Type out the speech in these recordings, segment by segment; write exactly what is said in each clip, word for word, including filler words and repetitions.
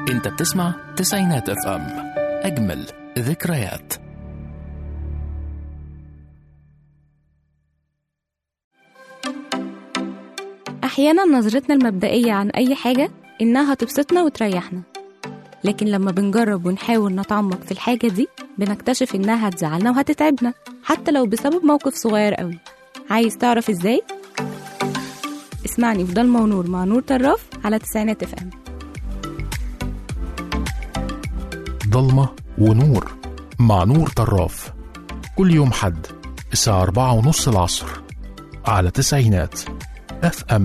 انت بتسمع تسعينات اف ام، اجمل ذكريات. أحيانا نظرتنا المبدئية عن أي حاجة إنها هتبسطنا وتريحنا، لكن لما بنجرب ونحاول نتعمق في الحاجة دي بنكتشف إنها هتزعلنا وهتتعبنا حتى لو بسبب موقف صغير قوي. عايز تعرف إزاي؟ اسمعني في ضلمة ونور مع نور طراف على تسعينات اف ام. ضلمة ونور مع نور طراف كل يوم حد الساعة أربعة ونص العصر على تسعينات اف ام.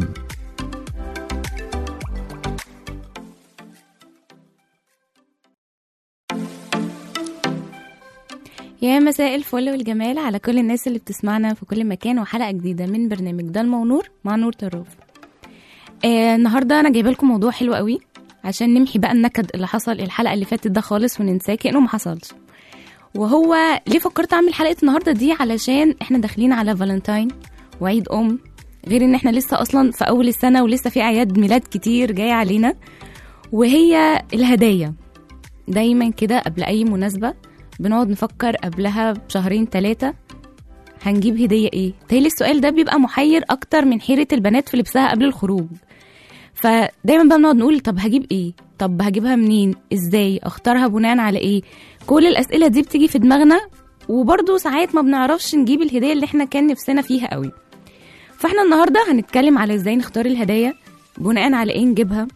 يا مساء الفل والجمال على كل الناس اللي بتسمعنا في كل مكان، وحلقة جديدة من برنامج ضلمة ونور مع نور طراف. آه النهاردة أنا جايبه لكم موضوع حلو قوي عشان نمحي بقى النكد اللي حصل الحلقة اللي فاتت ده خالص وننساه كأنه ما حصلش. وهو ليه فكرت أعمل حلقة النهاردة دي؟ علشان إحنا داخلين على فالنتاين وعيد أم، غير إن إحنا لسه أصلا في أول السنة ولسه في أعياد ميلاد كتير جاية علينا، وهي الهدايا. دايما كده قبل أي مناسبة بنقعد نفكر قبلها بشهرين ثلاثة هنجيب هدية ايه. تالي السؤال ده بيبقى محير اكتر من حيرة البنات في لبسها قبل الخروج. فدايما بقى بنقعد نقول طب هجيب ايه، طب هجيبها منين، ازاي اختارها، بناء على ايه. كل الاسئلة دي بتيجي في دماغنا، وبرضو ساعات ما بنعرفش نجيب الهدية اللي احنا كان نفسنا فيها قوي. فاحنا النهاردة هنتكلم على ازاي نختار الهدايا، بناء على ايه نجيبها،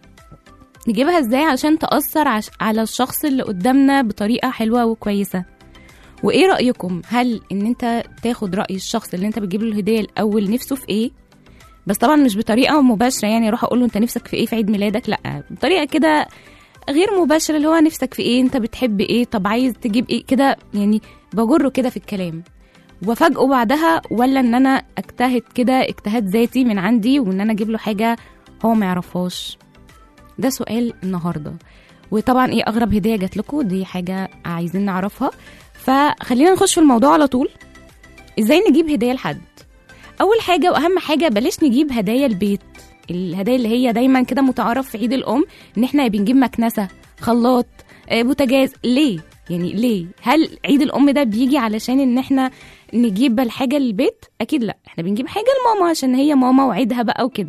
نجيبها ازاي عشان تأثر عش... على الشخص اللي قدامنا بطريقة حلوة وكويسة. وايه رأيكم؟ هل ان انت تاخد رأي الشخص اللي انت بتجيب له الهدية الاول نفسه في ايه، بس طبعا مش بطريقة مباشرة، يعني اروح اقول له انت نفسك في ايه في عيد ميلادك، لا، بطريقة كده غير مباشرة، اللي هو نفسك في ايه، انت بتحب ايه، طب عايز تجيب ايه كده، يعني بجره كده في الكلام وفاجئه بعدها، ولا ان انا اجتهد كده اجتهاد ذاتي من عندي وان انا اجيب له حاجة هو ما يعرفهاش. ده سؤال النهاردة. وطبعا ايه اغرب هدية جات لكم، دي حاجة عايزين نعرفها. فخلينا نخش في الموضوع على طول. ازاي نجيب هدية لحد؟ اول حاجة واهم حاجة، بلاش نجيب هدايا البيت، الهدايا اللي هي دايما كده متعارف في عيد الام ان احنا بنجيب مكنسة، خلاط، بوتاجاز. ليه يعني ليه؟ هل عيد الام ده بيجي علشان ان احنا نجيب الحاجة للبيت؟ اكيد لا، احنا بنجيب حاجة لماما عشان هي ماما وعيدها بقى وكده.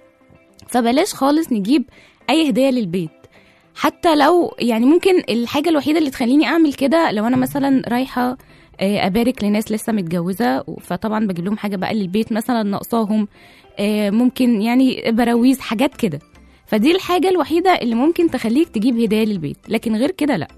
فبلاش خالص نجيب اي هدية للبيت. حتى لو يعني ممكن الحاجة الوحيدة اللي تخليني اعمل كده لو انا مثلا رايحة ابارك لناس لسه متجوزة، فطبعا بجيب لهم حاجة بقى للبيت مثلا ناقصاهم، ممكن يعني براويز، حاجات كده. فدي الحاجة الوحيدة اللي ممكن تخليك تجيب هدية للبيت، لكن غير كده لا.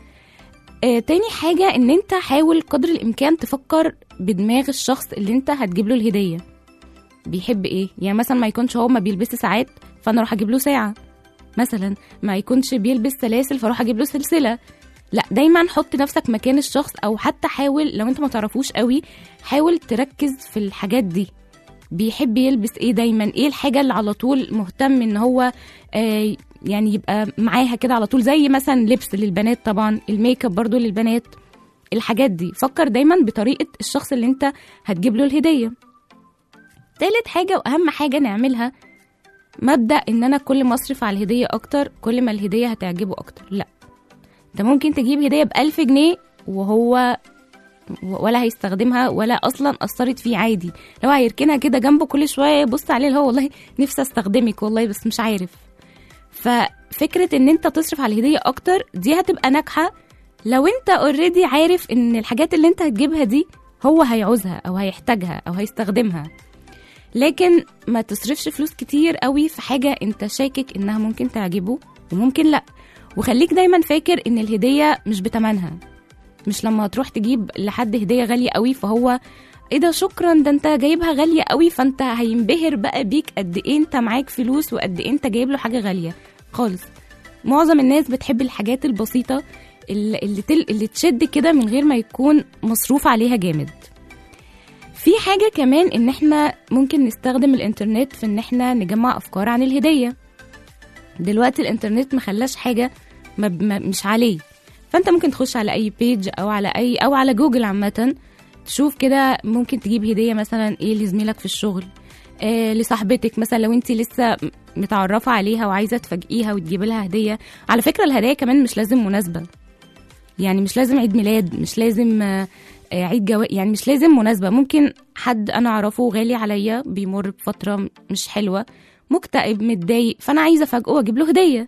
تاني حاجة ان انت حاول قدر الامكان تفكر بدماغ الشخص اللي انت هتجيب له الهدية بيحب ايه. يعني مثلا ما يكونش هو ما بيلبس ساعات فانا اروح اجيب له ساعة، مثلا ما يكونش بيلبس سلاسل فاروح اجيب له سلسلة. لا، دايما حط نفسك مكان الشخص، او حتى حاول لو انت ما تعرفوش قوي حاول تركز في الحاجات دي. بيحب يلبس ايه دايما، ايه الحاجة اللي على طول مهتم ان هو آه يعني يبقى معاها كده على طول، زي مثلا لبس للبنات، طبعا الميك اب برضو للبنات، الحاجات دي. فكر دايما بطريقة الشخص اللي انت هتجيب له الهدية. تالت حاجة واهم حاجة نعملها، مبدأ ان انا كل ما اصرف على الهدية اكتر كل ما الهدية هتعجبه اكتر. لا، انت ممكن تجيب هدية بألف جنيه وهو ولا هيستخدمها ولا اصلا اثرت فيه، عادي. لو هيركنها كده جنبه كل شوية يبص عليه اللي هو والله نفسي استخدمك والله بس مش عارف. ففكرة ان انت تصرف على الهدية اكتر دي هتبقى ناجحة لو انت اوريدي عارف ان الحاجات اللي انت هتجيبها دي هو هيعوزها او هيحتاجها او هيستخدمها. لكن ما تصرفش فلوس كتير قوي في حاجة انت شاكك انها ممكن تعجبه وممكن لا. وخليك دايما فاكر ان الهدية مش بتمنها. مش لما تروح تجيب لحد هدية غالية قوي فهو ايه ده شكرا ده انت جايبها غالية قوي، فانت هينبهر بقى بيك قد ايه انت معاك فلوس وقد ايه انت جايب له حاجة غالية خالص. معظم الناس بتحب الحاجات البسيطة اللي, اللي, تل... اللي تشد كده من غير ما يكون مصروف عليها جامد. في حاجة كمان ان احنا ممكن نستخدم الانترنت في ان احنا نجمع افكار عن الهدية. دلوقتي الانترنت مخلاش حاجة ما مش عليه، فانت ممكن تخش على اي بيج او على اي او على جوجل عامة تشوف كده ممكن تجيب هدية مثلا ايه لزميلك في الشغل، آه لصاحبتك مثلا لو انت لسه متعرفه عليها وعايزه تفاجئيها وتجيبي لها هديه. على فكره الهدايا كمان مش لازم مناسبه، يعني مش لازم عيد ميلاد، مش لازم آه عيد جواز، يعني مش لازم مناسبه. ممكن حد انا اعرفه غالي عليا بيمر بفتره مش حلوه، مكتئب متضايق، فانا عايزه افاجئه واجيب له هديه.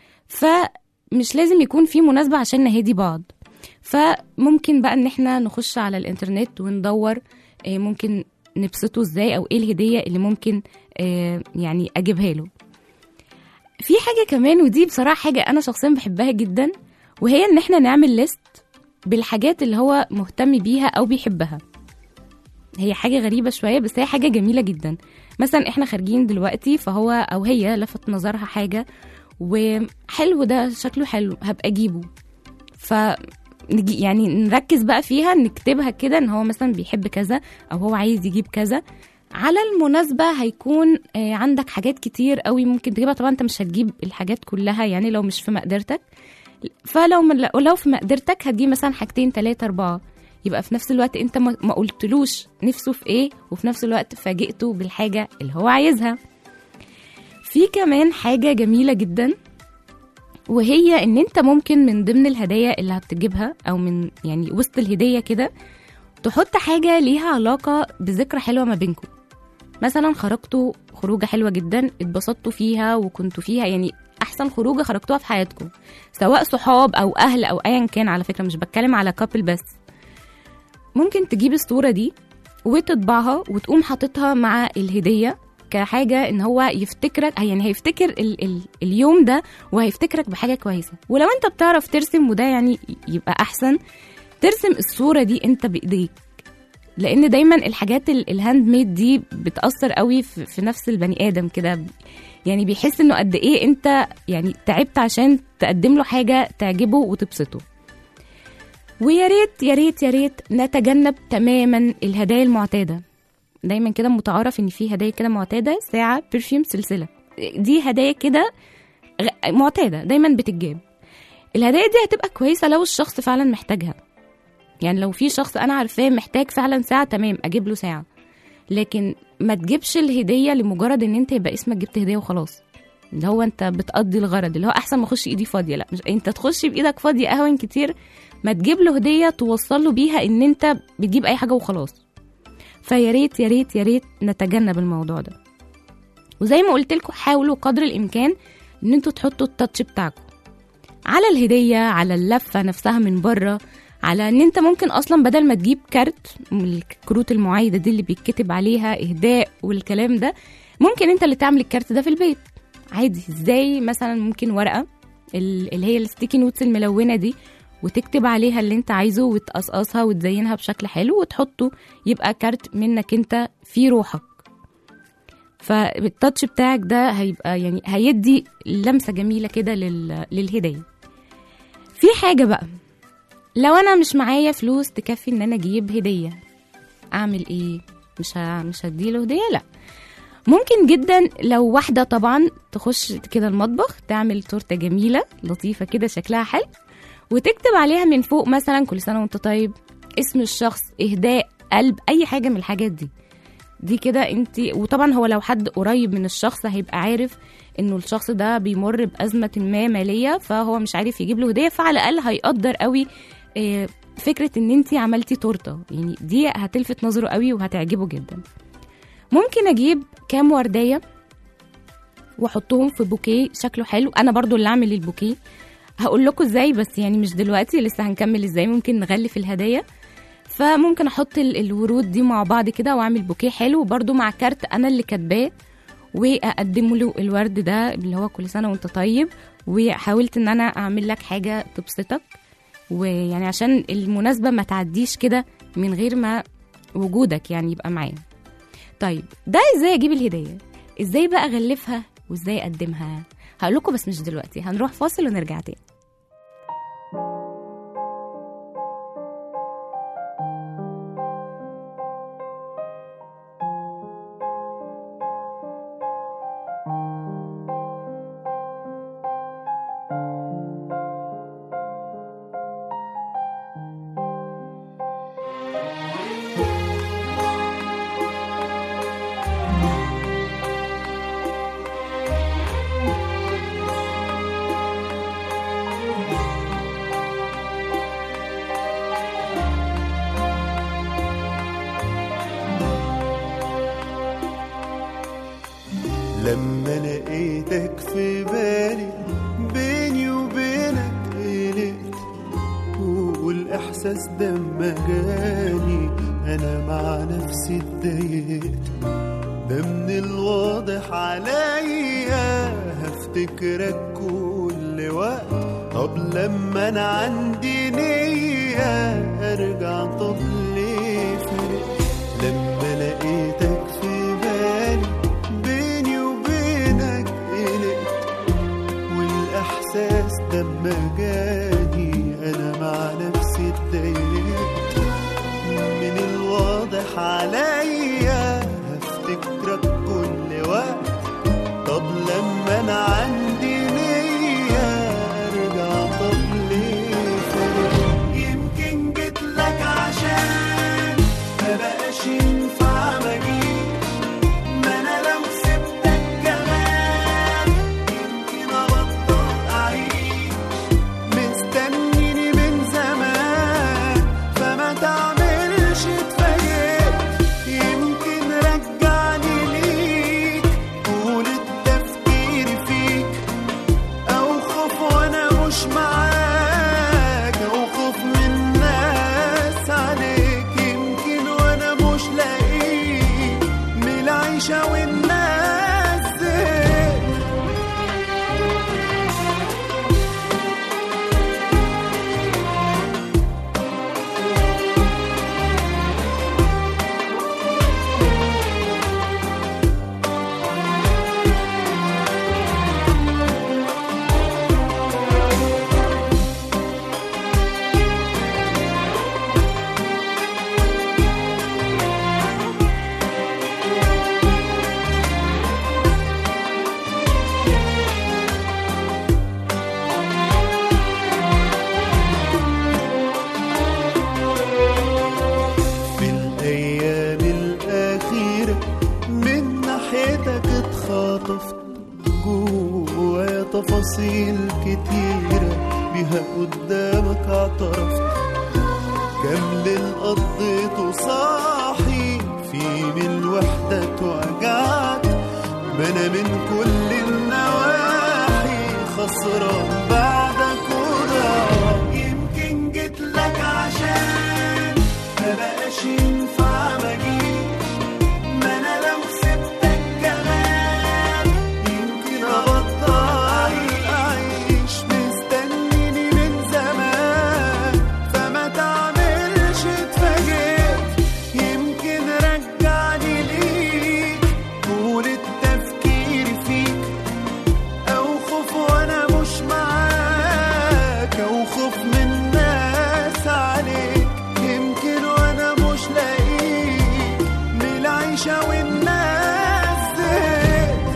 فمش لازم يكون في مناسبه عشان نهدي بعض. فممكن بقى ان احنا نخش على الانترنت وندور آه ممكن نبسطه ازاي او ايه الهديه اللي ممكن آه يعني اجيبها له. في حاجه كمان ودي بصراحه حاجه انا شخصيا بحبها جدا، وهي ان احنا نعمل ليست بالحاجات اللي هو مهتم بيها او بيحبها. هي حاجه غريبه شويه بس هي حاجه جميله جدا. مثلا احنا خارجين دلوقتي فهو او هي لفت نظرها حاجه وحلو ده شكله حلو هبقى اجيبه، ف يعني نركز بقى فيها نكتبها كده ان هو مثلا بيحب كذا او هو عايز يجيب كذا. على المناسبة هيكون عندك حاجات كتير قوي ممكن تجيبها، طبعا انت مش هتجيب الحاجات كلها يعني لو مش في مقدرتك، فلو لو في مقدرتك هتجيب مثلا حاجتين تلاتة اربعة، يبقى في نفس الوقت انت ما قلتلوش نفسه في ايه وفي نفس الوقت فاجئته بالحاجة اللي هو عايزها. في كمان حاجة جميلة جدا وهي ان انت ممكن من ضمن الهدايا اللي هتجيبها او من يعني وسط الهدية كده تحط حاجة ليها علاقة بذكرى حلوة ما بينكم. مثلا خرجتوا خروجة حلوة جدا اتبسطتوا فيها وكنتوا فيها يعني احسن خروجة خرجتوها في حياتكم، سواء صحاب او اهل او ايا كان. على فكرة مش بتكلم على كابل بس، ممكن تجيب الصورة دي وتطبعها وتقوم حاططها مع الهدية كحاجة ان هو يفتكرك، يعني هيفتكر ال ال اليوم ده وهيفتكرك بحاجة كويسة. ولو انت بتعرف ترسم وده يعني يبقى احسن، ترسم الصورة دي انت بايديك، لان دايما الحاجات الهاند ميد دي بتأثر قوي في, في نفس البني ادم كده، يعني بيحس انه قد ايه انت يعني تعبت عشان تقدم له حاجة تعجبه وتبسطه. ويا ريت يا ريت يا ريت نتجنب تماما الهدايا المعتادة. دايما كده متعارف ان في هدايا كده معتاده، ساعه، برفيوم، سلسله، دي هدايا كده معتاده دايما بتتجاب. الهدايا دي هتبقى كويسه لو الشخص فعلا محتاجها، يعني لو في شخص انا عارفاه محتاج فعلا ساعه تمام اجيب له ساعه، لكن ما تجيبش الهديه لمجرد ان انت يبقى اسمك جبت هديه وخلاص، اللي هو انت بتقضي الغرض اللي هو احسن ما اخش ايدي فاضيه. لا، مش انت تخش بايدك فاضيه اهون كتير ما تجيب له هديه توصل له بيها ان انت بتجيب اي حاجه وخلاص. فيا ريت يا ريت يا ريت نتجنب الموضوع ده. وزي ما قلت لكم حاولوا قدر الامكان ان انتوا تحطوا التاتش بتاعكم على الهديه، على اللفه نفسها من بره، على ان انت ممكن اصلا بدل ما تجيب كارت من الكروت المعايده دي اللي بيتكتب عليها اهداء والكلام ده، ممكن انت اللي تعمل الكارت ده في البيت عادي. ازاي؟ مثلا ممكن ورقه اللي هي الستيكي نوتس الملونه دي وتكتب عليها اللي انت عايزه وتقصقصها وتزينها بشكل حلو وتحطه، يبقى كارت منك انت في روحك. فالتاتش بتاعك ده هيبقى يعني هيدي لمسة جميلة كده لل... للهدية. في حاجة بقى، لو انا مش معايا فلوس تكفي ان انا اجيب هدية، اعمل ايه؟ مش ه... مش هديله هدية؟ لا، ممكن جدا لو واحدة طبعا تخش كده المطبخ تعمل تورتة جميلة لطيفة كده شكلها حلو وتكتب عليها من فوق مثلا كل سنة وانت طيب، اسم الشخص، اهداء، قلب، اي حاجة من الحاجات دي. دي كده انت، وطبعا هو لو حد قريب من الشخص هيبقى عارف انه الشخص ده بيمر بأزمة ما مالية فهو مش عارف يجيب له هدية، فعلى الأقل هيقدر قوي اه فكرة ان انت عملتي تورتة، يعني دي هتلفت نظره قوي وهتعجبه جدا. ممكن اجيب كام وردية واحطهم في بوكيه شكله حلو، انا برضو اللي اعمل البوكيه، هقول لكم ازاي بس يعني مش دلوقتي، لسه هنكمل ازاي ممكن نغلف الهدايا. فممكن احط الورود دي مع بعض كده واعمل بوكيه حلو برضو مع كارت انا اللي كاتباه واقدم له الورد ده اللي هو كل سنه وانت طيب، وحاولت ان انا اعمل لك حاجه تبسطك، ويعني عشان المناسبه ما تعديش كده من غير ما وجودك يعني يبقى معايا. طيب ده ازاي اجيب الهديه؟ ازاي بقى اغلفها وازاي اقدمها؟ هقول لكم بس مش دلوقتي، هنروح فاصل ونرجع تاني. لما لقيتك في بالي بيني وبينك قلقت، والإحساس ده ما جاني أنا مع نفسي اتضايقت. ده من الواضح عليا هفتكرك كل وقت، طب لما أنا عندي نية أرجع طب ليه فرق؟ لما لقيتك في بالي بيني وبينك قلقت، والإحساس ده ما جاني أنا مع نفسي اتضايقت. من الواضح عليا هفتكرك كل وقت، طب لما أنا عندي نية أرجع طب ليه فرق؟ يمكن جيتلك عشان مبقاش ينفع مجيش، ما أنا لو سبتك كمان يمكن أبطل أعيش. مستنيني من زمان فما تعملش تفاجئ، يمكن رجعني ليك طول التفكير فيك، أو خوف وأنا مش معاك، أو خوف من الناس عليك، يمكن وأنا مش لاقيك من العيشة والناس زيك. في الأيام الأخيرة من ناحيتك اتخاطفت، جوايا تفاصيل كتيرة بيها قدامك اعترفت. كم ليل قضيته صاحي في من الوحدة اتوجعت، ما أنا من كل النواحي خسران بعدك وضاع. يمكن جيتلك عشان مبقاش ينفع مجيش، ما أنا لو سبتك كمان يمكن أبطل أعيش. مستنيني من زمان فما تعملش تفاجئ، يمكن رجعني ليك طول التفكير فيك، أو خوف وأنا مش معاك، أو خوف من الناس عليك، يمكن وأنا مش لاقيك من العيشة والناس زيك.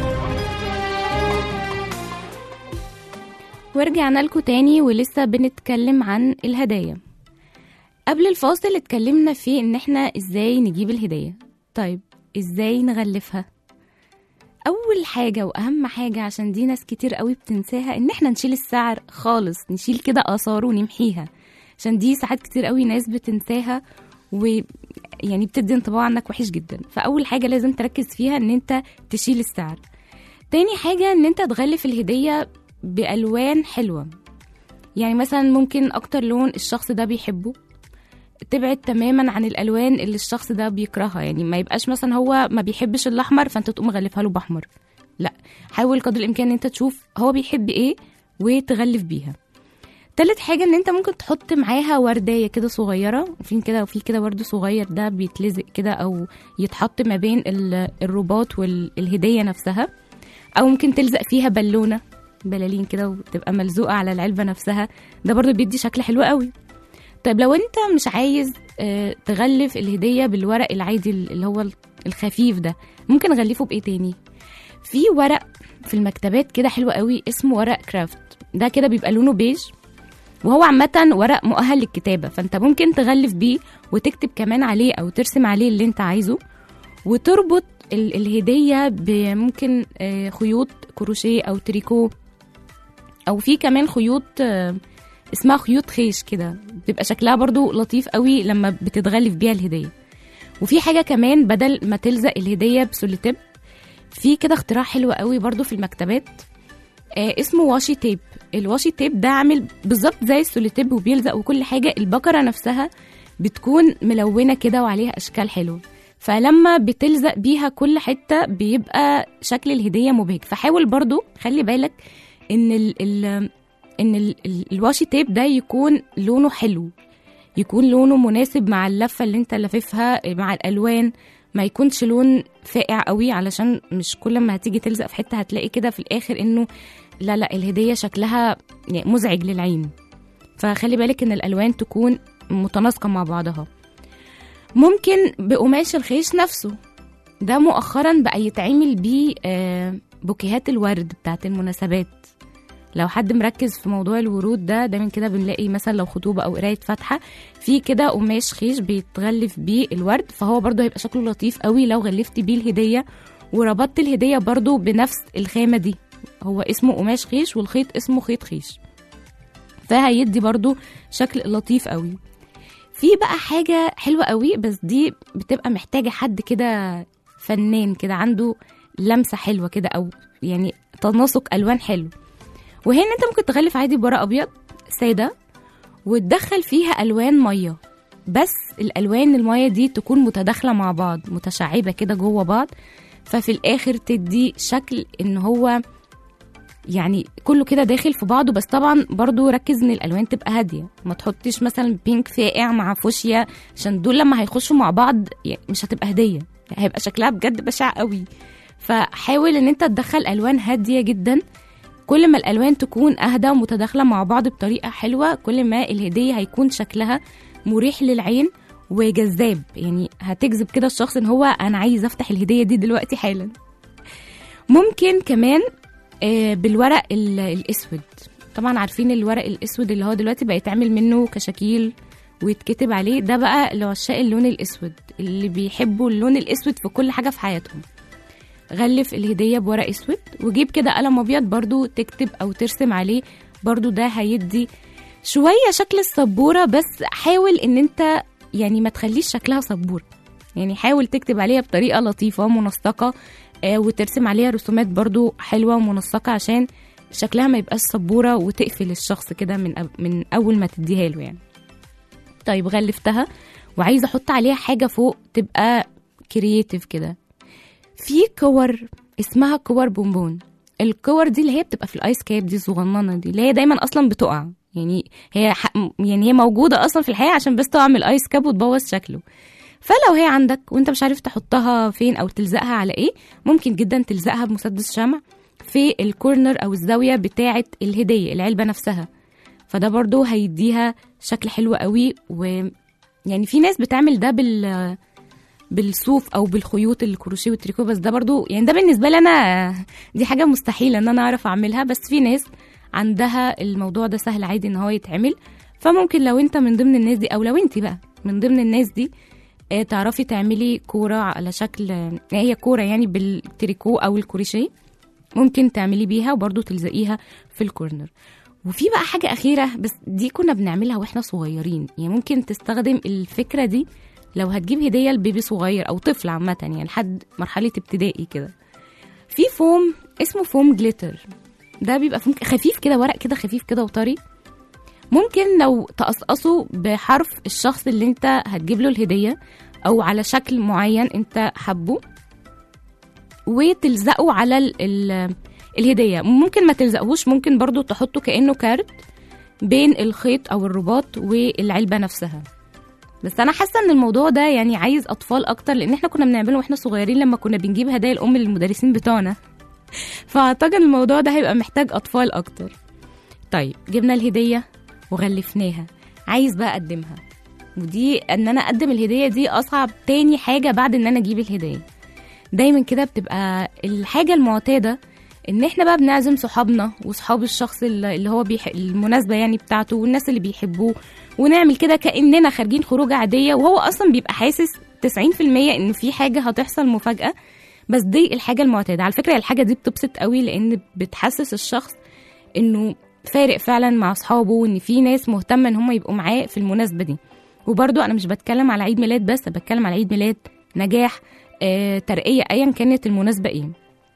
ورجعنا لكم تاني ولسه بنتكلم عن الهدايا. قبل الفاصل اتكلمنا فيه ان احنا ازاي نجيب الهدية. طيب ازاي نغلفها؟ اول حاجة واهم حاجة، عشان دي ناس كتير قوي بتنساها، ان احنا نشيل السعر خالص، نشيل كده اثاره ونمحيها، عشان دي ساعات كتير قوي ناس بتنساها ويعني بتدي انطباع عنك وحش جدا. فاول حاجة لازم تركز فيها ان انت تشيل السعر. تاني حاجة ان انت تغلف الهدية بألوان حلوة، يعني مثلا ممكن اكتر لون الشخص ده بيحبه تبعد تماما عن الالوان اللي الشخص ده بيكرهها. يعني ما يبقاش مثلا هو ما بيحبش الاحمر فانت تقوم غلفها له باحمر، لا، حاول قدر الامكان ان انت تشوف هو بيحب ايه وتغلف بيها. تالت حاجه ان انت ممكن تحط معاها وردايه كده صغيره، وفي كده وفي كده ورد صغير ده بيتلزق كده او يتحط ما بين الرباط والهديه نفسها، او ممكن تلزق فيها بالونه بلالين كده وتبقى ملزوقه على العلبه نفسها، ده برضو بيدي شكل حلو قوي. طيب لو انت مش عايز اه تغلف الهدية بالورق العادي اللي هو الخفيف ده، ممكن نغلفه بايه تاني؟ في ورق في المكتبات كده حلو قوي اسمه ورق كرافت، ده كده بيبقى لونه بيج، وهو عامة ورق مؤهل للكتابة، فانت ممكن تغلف بيه وتكتب كمان عليه او ترسم عليه اللي انت عايزه، وتربط ال- الهدية بممكن اه خيوط كروشيه او تريكو، او في كمان خيوط اه اسمها خيوط خيش كده، بتبقى شكلها برضو لطيف قوي لما بتتغلف بيها الهدية. وفي حاجة كمان بدل ما تلزق الهدية بسوليتيب، في كده اختراع حلو قوي برضو في المكتبات آه اسمه واشي تيب. الواشي تيب ده عامل بالظبط زي السوليتيب وبيلزق وكل حاجة. البكرة نفسها بتكون ملونة كده وعليها أشكال حلوة، فلما بتلزق بيها كل حتة بيبقى شكل الهدية مبهج. فحاول برضو خلي بالك ان ال ال ان ال ال الواشي تيب ده يكون لونه حلو، يكون لونه مناسب مع اللفة اللي انت لففها، مع الألوان، ما يكونش لون فاقع قوي، علشان مش كل ما هتيجي تلزق في حتة هتلاقي كده في الآخر انه لا لا الهدية شكلها مزعج للعين. فخلي بالك ان الألوان تكون متناسقة مع بعضها. ممكن بقماش الخيش نفسه، ده مؤخرا بقى يتعمل بيه بوكيهات الورد بتاعت المناسبات. لو حد مركز في موضوع الورود ده دايما كده بنلاقي مثلا لو خطوبة أو قراية فاتحة في كده قماش خيش بيتغلف بيه الورد، فهو برضو هيبقى شكله لطيف قوي لو غلفتي بيه الهدية وربطت الهدية برضو بنفس الخامة دي. هو اسمه قماش خيش والخيط اسمه خيط خيش، فهيدي برضو شكل لطيف قوي. في بقى حاجة حلوة قوي بس دي بتبقى محتاجة حد كده فنان كده عنده لمسة حلوة كده أو يعني تناسق ألوان حلو. وهنا انت ممكن تغلف عادي بورق أبيض سادة وتدخل فيها ألوان مية، بس الألوان المية دي تكون متداخلة مع بعض متشعبة كده جوه بعض، ففي الآخر تدي شكل إن هو يعني كله كده داخل في بعضه. بس طبعا برضو ركز ان الالوان تبقى هاديه، ما تحطيش مثلا بينك فاقع مع فوشيا عشان دول لما هيخشوا مع بعض يعني مش هتبقى هديه، هيبقى شكلها بجد بشع قوي. فحاول ان انت تدخل الوان هاديه جدا، كل ما الالوان تكون اهدى ومتداخله مع بعض بطريقه حلوه كل ما الهديه هيكون شكلها مريح للعين وجذاب، يعني هتجذب كده الشخص ان هو انا عايز افتح الهديه دي دلوقتي حالا. ممكن كمان بالورق الاسود، طبعا عارفين الورق الاسود اللي هو دلوقتي بقى يتعمل منه كشاكيل ويتكتب عليه، ده بقى لعشاق اللون الاسود اللي بيحبوا اللون الاسود في كل حاجه في حياتهم. غلف الهديه بورق اسود وجيب كده قلم ابيض برضو تكتب او ترسم عليه، برضو ده هيدي شويه شكل السبوره، بس حاول ان انت يعني ما تخليش شكلها سبوره، يعني حاول تكتب عليها بطريقه لطيفه منسقه وترسم عليها رسومات برضو حلوة ومنسقة عشان شكلها ما يبقاش سبورة وتقفل الشخص كده من من أول ما تديها له يعني. طيب غلفتها وعايزة أحط عليها حاجة فوق تبقى كرياتيف كده. في كور اسمها كور بونبون، الكور دي اللي هي بتبقى في الآيس كاب دي صغننة دي اللي هي دايما أصلا بتقع، يعني هي يعني هي موجودة أصلا في الحياة عشان بس تقع من الآيس كاب وتبوظ شكله. فلو هي عندك وانت مش عارف تحطها فين او تلزقها على ايه، ممكن جدا تلزقها بمسدس شمع في الكورنر او الزاوية بتاعة الهدية العلبة نفسها، فده برضو هيديها شكل حلو قوي. ويعني في ناس بتعمل ده بال بالصوف او بالخيوط الكروشيه والتريكو، بس ده برضو يعني ده بالنسبة لي انا دي حاجة مستحيلة ان انا اعرف اعملها، بس في ناس عندها الموضوع ده سهل عادي ان هو يتعمل. فممكن لو انت من ضمن الناس دي او لو انت بقى من ضمن الناس دي تعرفي تعملي كورة على شكل هي كورة يعني بالتريكو أو الكروشيه، ممكن تعملي بيها وبرضو تلزقيها في الكورنر. وفي بقى حاجة أخيرة بس دي كنا بنعملها وإحنا صغيرين، يعني ممكن تستخدم الفكرة دي لو هتجيب هدية لبيبي صغير أو طفل عامة يعني لحد مرحلة ابتدائي كده. في فوم اسمه فوم جليتر، ده بيبقى فوم خفيف كده، ورق كده خفيف كده وطري، ممكن لو تقصقصه بحرف الشخص اللي انت هتجيب له الهدية او على شكل معين انت حبه وتلزقه على ال ال الهدية. ممكن ما تلزقهوش، ممكن برضو تحطه كأنه كارت بين الخيط او الرباط والعلبة نفسها. بس انا حاسة ان الموضوع ده يعني عايز اطفال اكتر، لان احنا كنا بنعمله واحنا صغيرين لما كنا بنجيب هدايا الام للمدرسين بتوعنا، فاعتقد الموضوع ده هيبقى محتاج اطفال اكتر. طيب جبنا الهدية وغلفناها، عايز بقى اقدمها، ودي ان انا اقدم الهدية دي اصعب تاني حاجة بعد ان انا اجيب الهدية. دايما كده بتبقى الحاجة المعتادة ان احنا بقى بنعزم صحابنا وصحاب الشخص اللي هو بيح... المناسبة يعني بتاعته والناس اللي بيحبوه، ونعمل كده كأننا خارجين خروجة عادية، وهو اصلا بيبقى حاسس تسعين في المية ان في حاجة هتحصل مفاجأة. بس دي الحاجة المعتادة على فكرة، الحاجة دي بتبسط قوي لان بتحسس الشخص انه فارق فعلا مع اصحابه وان في ناس مهتمة ان هم يبقوا معاه في المناسبة دي. وبرضو انا مش بتكلم على عيد ميلاد بس، بتكلم على عيد ميلاد، نجاح، آه، ترقية، ايا كانت المناسبة ايه.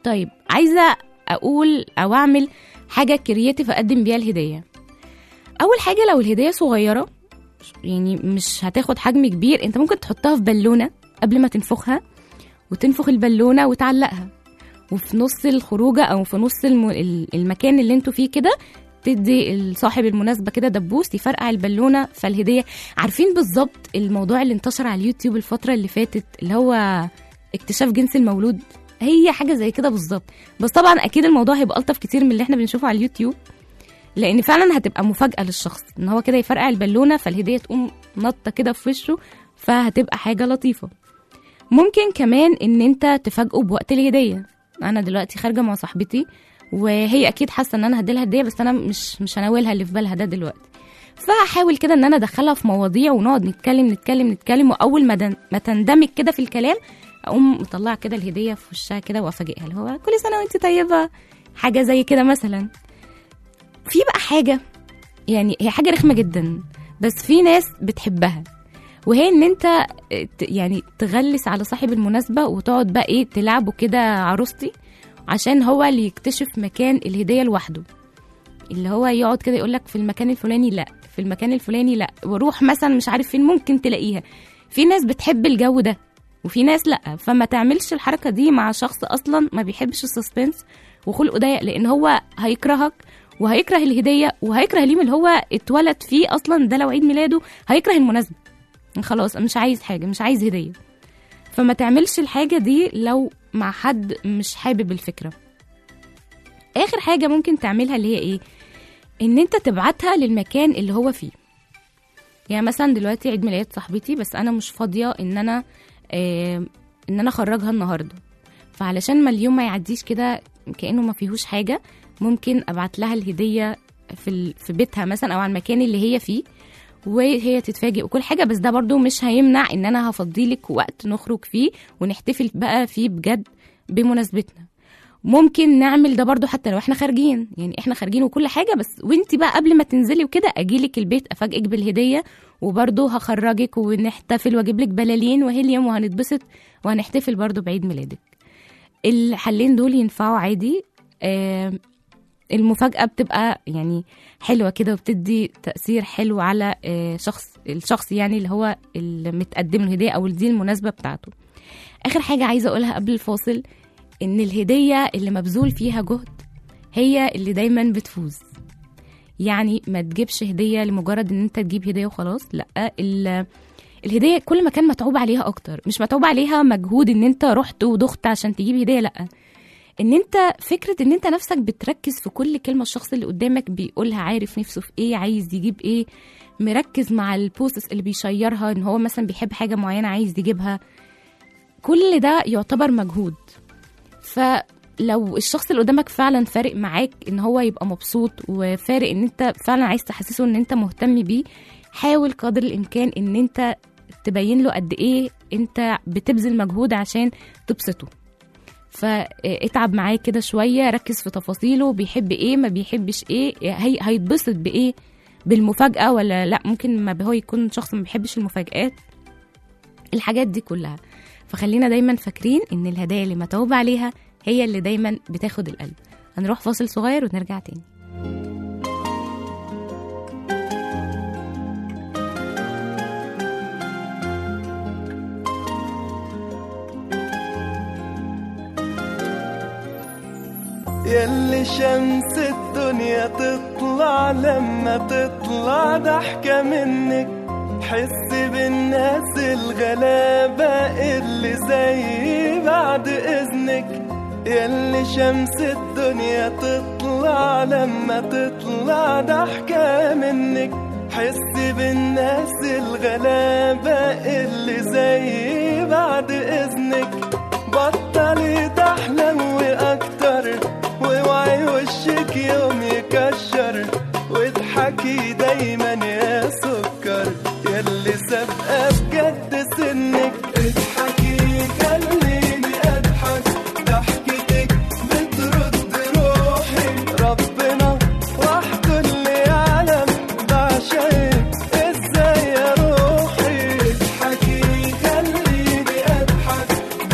طيب عايزه اقول او اعمل حاجه كرياتيف اقدم بيها الهديه. اول حاجه لو الهديه صغيره يعني مش هتاخد حجم كبير، انت ممكن تحطها في بالونه قبل ما تنفخها، وتنفخ البالونه وتعلقها، وفي نص الخروجه او في نص الم... المكان اللي انتوا فيه كده تدي صاحب المناسبه كده دبوس يفرقع البالونه. فالهديه عارفين بالظبط الموضوع اللي انتشر على اليوتيوب الفتره اللي فاتت اللي هو اكتشاف جنس المولود، هي حاجه زي كده بالظبط. بس طبعا اكيد الموضوع هيبقى الطف كتير من اللي احنا بنشوفه على اليوتيوب، لان فعلا هتبقى مفاجاه للشخص ان هو كده يفرقع البالونه فالهديه تقوم نطه كده في وشه، فهتبقى حاجه لطيفه. ممكن كمان ان انت تفاجئه بوقت الهديه. انا دلوقتي خارجه مع صاحبتي وهي اكيد حاسه ان انا هديلها هديه، بس انا مش مش هناولها اللي في بالها ده دلوقتي، فهحاول كده ان انا ادخلها في مواضيع ونقعد نتكلم نتكلم نتكلم واول ما دن... ما تندمج كده في الكلام اقوم مطلعه كده الهديه في وشها كده وافاجئها اللي هو كل سنه وانت طيبه، حاجه زي كده مثلا. في بقى حاجه يعني هي حاجه رخمه جدا بس في ناس بتحبها، وهي ان انت يعني تغلس على صاحب المناسبه وتقعد بقى ايه تلعبه كده عروستي عشان هو اللي يكتشف مكان الهديه لوحده، اللي هو يقعد كده يقولك في المكان الفلاني لا، في المكان الفلاني لا، وروح مثلا مش عارف فين ممكن تلاقيها. في ناس بتحب الجو ده وفي ناس لا، فما تعملش الحركه دي مع شخص اصلا ما بيحبش السسبنس وخلقه ضيق، لان هو هيكرهك وهيكره الهديه وهيكره اليوم اللي هو اتولد فيه اصلا، ده لو عيد ميلاده هيكره المناسبه، خلاص مش عايز حاجه مش عايز هديه. فما تعملش الحاجه دي لو مع حد مش حابب الفكره. اخر حاجه ممكن تعملها اللي هي ايه، ان انت تبعتها للمكان اللي هو فيه. يعني مثلا دلوقتي عيد ميلاد صاحبتي بس انا مش فاضيه ان انا آه ان انا اخرجها النهارده، فعلشان ما اليوم ما يعديش كده كانه ما فيهوش حاجه، ممكن ابعت لها الهديه في في بيتها مثلا او على المكان اللي هي فيه وهي تتفاجئ وكل حاجه. بس ده برضو مش هيمنع ان انا هفضيلك وقت نخرج فيه ونحتفل بقى فيه بجد بمناسبتنا. ممكن نعمل ده برضو حتى لو احنا خارجين، يعني احنا خارجين وكل حاجه بس وانتي بقى قبل ما تنزلي وكده اجيلك البيت افاجئك بالهديه وبرضو هخرجك ونحتفل واجيب لك بلالين وهيليوم وهنتبسط وهنحتفل برضو بعيد ميلادك. الحلين دول ينفعوا عادي. آه المفاجأة بتبقى يعني حلوة كده وبتدي تأثير حلو على شخص الشخص يعني اللي هو المتقدم الهدية أو دي المناسبة بتاعته. آخر حاجة عايزة أقولها قبل الفاصل إن الهدية اللي مبذول فيها جهد هي اللي دايما بتفوز. يعني ما تجيبش هدية لمجرد إن أنت تجيب هدية وخلاص، لأ، الهدية كل ما كان متعوب عليها أكتر، مش متعوب عليها مجهود إن أنت رحت وضغط عشان تجيب هدية، لأ، ان انت فكرة ان انت نفسك بتركز في كل كلمة الشخص اللي قدامك بيقولها، عارف نفسه في ايه، عايز يجيب ايه، مركز مع البوستس اللي بيشيرها ان هو مثلا بيحب حاجة معينة عايز يجيبها. كل ده يعتبر مجهود. فلو الشخص اللي قدامك فعلا فارق معاك ان هو يبقى مبسوط وفارق ان انت فعلا عايز تحسسه ان انت مهتم بيه، حاول قدر الامكان ان انت تبين له قد ايه انت بتبذل مجهود عشان تبسطه. فاتعب معاه كده شوية، ركز في تفاصيله، بيحب ايه ما بيحبش ايه، هي هيتبسط بايه، بالمفاجأة ولا لا، ممكن ما هو يكون شخص ما بيحبش المفاجآت، الحاجات دي كلها. فخلينا دايما فاكرين ان الهدايا اللي متعوب عليها هي اللي دايما بتاخد القلب. هنروح فاصل صغير ونرجع تاني. ياللي شمس الدنيا تطلع لما تطلع ضحكة منك، حس بالناس الغلابة اللي زي بعد إذنك. ياللي شمس الدنيا تطلع لما تطلع ضحكة منك، حس بالناس الغلابة اللي زي بعد إذنك. بطلي تحلوي أكتر واوعي وشك يوم يكشر، واضحكي دايما يا سكر ياللي سابقة بجد سنك. اضحكي خليني اضحك، ضحكتك بترد روحي، ربنا وحده اللي يعلم بعشقك ازاي يا روحي. اضحكي خليني اضحك،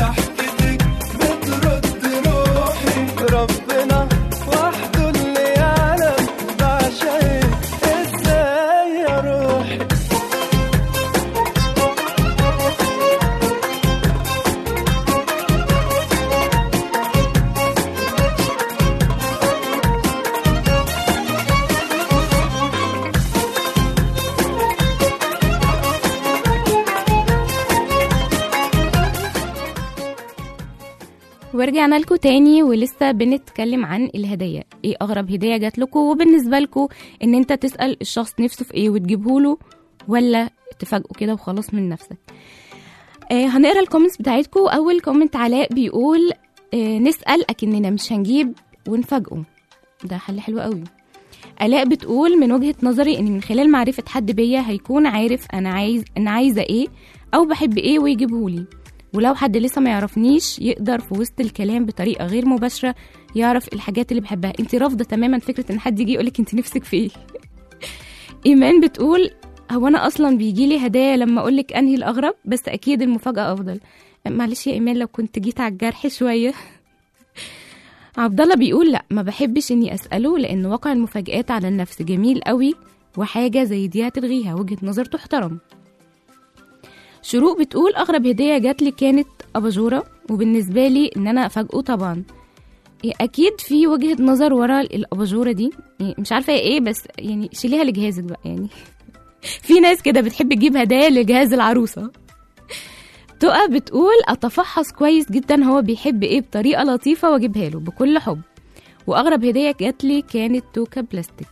ورجعنا لكم تاني ولسه بنتكلم عن الهدايا. ايه اغرب هدية جات لكم؟ وبالنسبة لكم ان انت تسأل الشخص نفسه في ايه وتجيبه له، ولا تفاجئه كده وخلاص من نفسك؟ آه هنقرا الكومنتس بتاعتكم. اول كومنت علاء بيقول آه نسأل اكننا مش هنجيب ونفاجئه، ده حل حلو قوي. آلاء بتقول من وجهة نظري ان من خلال معرفة حد بيا هيكون عارف انا عايز انا عايزة ايه او بحب ايه ويجيبهولي، ولو حد لسه ما يعرفنيش يقدر في وسط الكلام بطريقة غير مباشرة يعرف الحاجات اللي بحبها. انت رافضة تماما فكرة ان حد يجي يقولك انت نفسك في ايه. ايمان بتقول هو انا اصلا بيجيلي هدايا لما اقولك انهي الاغرب، بس اكيد المفاجأة افضل. معلش يا ايمان لو كنت جيت على الجرح شوية. عبد الله بيقول لا ما بحبش اني اساله لان واقع المفاجآت على النفس جميل قوي، وحاجه زي دي هتلغيها، وجهه نظر تحترم. شروق بتقول اغرب هديه جات لي كانت اباجوره، وبالنسبه لي ان انا افاجئه طبعا. اكيد في وجهه نظر ورا الاباجوره دي، يعني مش عارفه ايه بس يعني شيليها لجهازك بقى يعني. في ناس كده بتحب تجيب هدايا لجهاز العروسه. تقى بتقول اتفحص كويس جدا هو بيحب ايه بطريقه لطيفه واجيبها له بكل حب. واغرب هديه جات لي كانت توكه بلاستيك.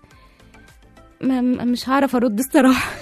مش هعرف ارد الصراحه.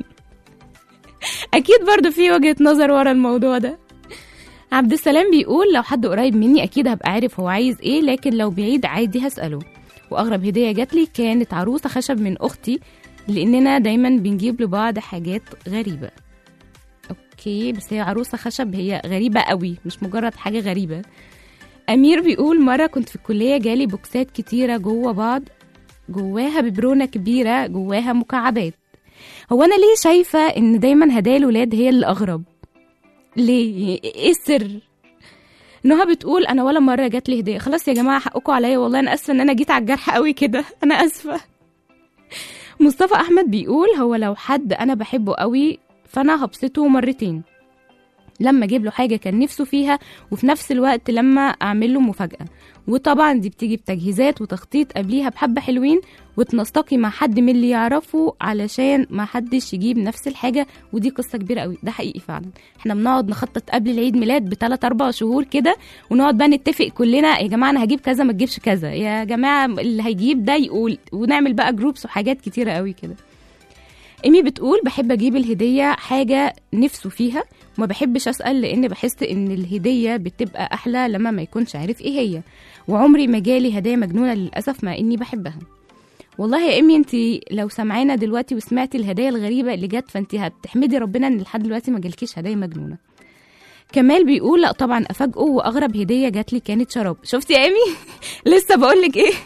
اكيد برضو في وجهه نظر ورا الموضوع ده. عبد السلام بيقول لو حد قريب مني اكيد هبقى عارف هو عايز ايه، لكن لو بعيد عادي هساله. واغرب هديه جات لي كانت عروسه خشب من اختي، لاننا دايما بنجيب لبعض حاجات غريبه. اوكي بس هي عروسه خشب، هي غريبه قوي مش مجرد حاجه غريبه. امير بيقول مره كنت في الكليه جالي بوكسات كتيره جوه بعض، جواها ببرونه كبيره جواها مكعبات. هو انا ليه شايفه ان دايما هدايا الولاد هي اللي اغرب؟ ليه؟ ايه السر؟ نهى بتقول انا ولا مره جات لي هديه. خلاص يا جماعه حقكم عليا والله، انا اسفه ان انا جيت على الجرح قوي كده، انا اسفه. مصطفى احمد بيقول هو لو حد انا بحبه قوي فانا هبسطه مرتين، لما اجيب له حاجه كان نفسه فيها، وفي نفس الوقت لما اعمل له مفاجاه. وطبعا دي بتيجي بتجهيزات وتخطيط قبليها بحبه حلوين، وتنسقي مع حد من اللي يعرفه علشان ما حدش يجيب نفس الحاجه، ودي قصه كبيره قوي. ده حقيقي فعلا، احنا بنقعد نخطط قبل العيد ميلاد بثلاث اربع شهور كده، ونقعد بقى نتفق كلنا يا جماعه انا هجيب كذا ما تجيبش كذا، يا جماعه اللي هيجيب ده يقول، ونعمل بقى جروبس وحاجات كتيره قوي كده. إيمي بتقول بحب أجيب الهدية حاجة نفسه فيها، وما بحبش أسأل لأن بحس إن الهدية بتبقى أحلى لما ما يكونش عارف إيه هي، وعمري ما جالي هدايا مجنونة للأسف مع إني بحبها. والله يا إيمي أنتي لو سمعينا دلوقتي وسمعتي الهدايا الغريبة اللي جت فأنتي هتحمدي ربنا إن لحد دلوقتي ما جالكيش هدايا مجنونة. كمال بيقول لا طبعا أفاجئه، وأغرب هدية جات لي كانت شراب. شفتي يا إيمي؟ لسه بقولك إيه،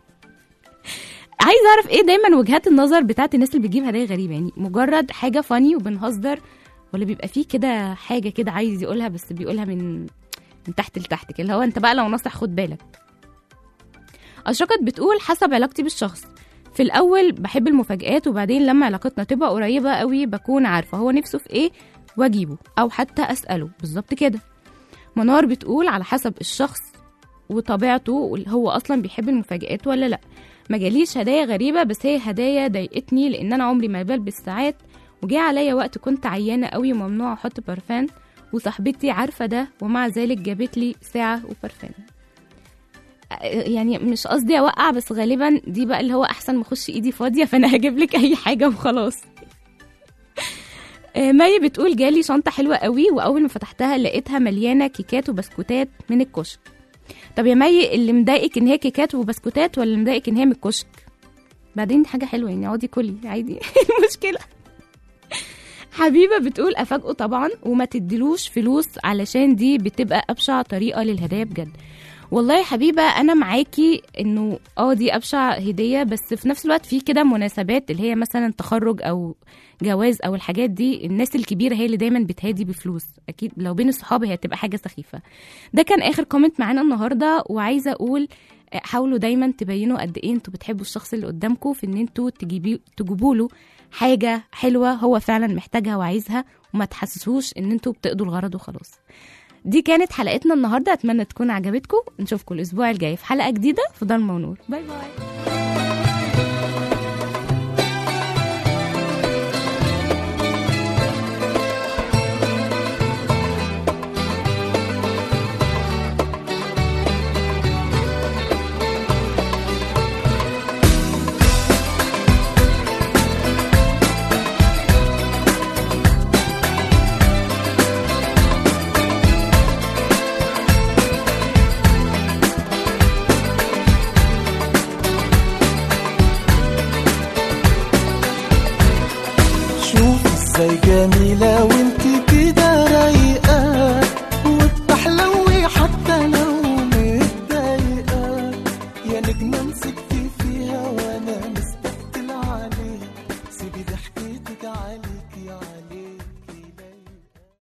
عايز اعرف ايه دايما وجهات النظر بتاعت الناس اللي بتجيب هدايا غريبه، يعني مجرد حاجه فاني وبنهزر، ولا بيبقى فيه كده حاجه كده عايز يقولها بس بيقولها من من تحت لتحت كده، اللي هو انت بقى لو نصح خد بالك. اشرقت بتقول حسب علاقتي بالشخص، في الاول بحب المفاجآت، وبعدين لما علاقتنا تبقى قريبه قوي بكون عارفه هو نفسه في ايه واجيبه او حتى اساله بالظبط كده. منار بتقول على حسب الشخص وطبيعته، هو اصلا بيحب المفاجآت ولا لا. ما جاليش هدايا غريبة، بس هي هدايا ضايقتني لان انا عمري ما بلبس ساعات، وجاء عليا وقت كنت عيانة قوي وممنوع احط برفان، وصاحبتي عارفة ده ومع ذلك جابت لي ساعة وبرفان. يعني مش قصدي اوقع، بس غالبا دي بقى اللي هو احسن ما اخش ايدي فاضية فانا هجيب لك اي حاجة وخلاص. ماي بتقول جالي شنطة حلوة قوي، واول ما فتحتها لقيتها مليانة كيكات وبسكوتات من الكشك. طب يا مي اللي مضايقك ان هي كيكات وبسكوتات، ولا اللي مضايقك ان هي من الكشك؟ بعدين دي حاجه حلوه يعني، اقعدي كلي عادي. المشكله. حبيبه بتقول افاجئه طبعا، وما تديلوش فلوس علشان دي بتبقى ابشع طريقه للهدايا بجد. والله يا حبيبه انا معاكي انه اه دي ابشع هديه، بس في نفس الوقت في كده مناسبات اللي هي مثلا تخرج او جواز او الحاجات دي، الناس الكبيره هي اللي دايما بتهادي بفلوس، اكيد لو بين الصحاب هي هتبقى حاجه سخيفه. ده كان اخر كومنت معانا النهارده، وعايزه اقول حاولوا دايما تبينوا قد ايه انتوا بتحبوا الشخص اللي قدامكم في ان انتوا تجيبوا تجيبوا له حاجه حلوه هو فعلا محتاجها وعايزها، وما تحسسوش ان انتوا بتقضوا الغرض وخلاص. دي كانت حلقتنا النهارده، اتمنى تكون عجبتكم. نشوفكم الاسبوع الجاي في حلقه جديده في ضلمه ونور. باي باي. ازاي جميلة وانت